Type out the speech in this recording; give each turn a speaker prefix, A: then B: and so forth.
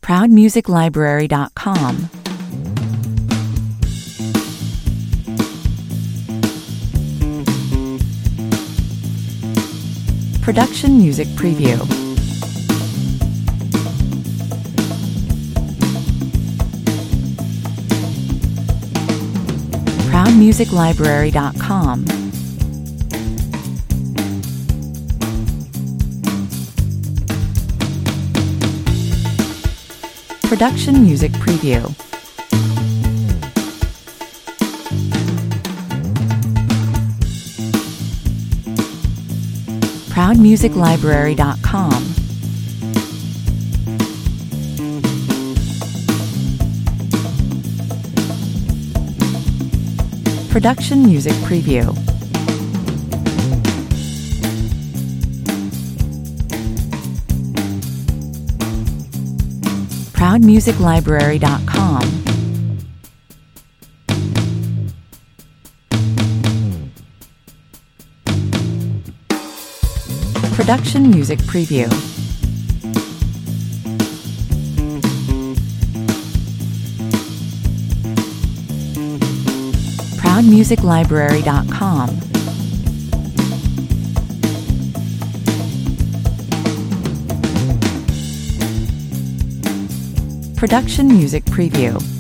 A: ProudMusicLibrary.com. Production Music Preview. ProudMusicLibrary.com. Production Music Preview. ProudMusicLibrary.com. Production Music Preview. ProudMusicLibrary.com. Production Music Preview. ProudMusicLibrary.com. Production Music Preview.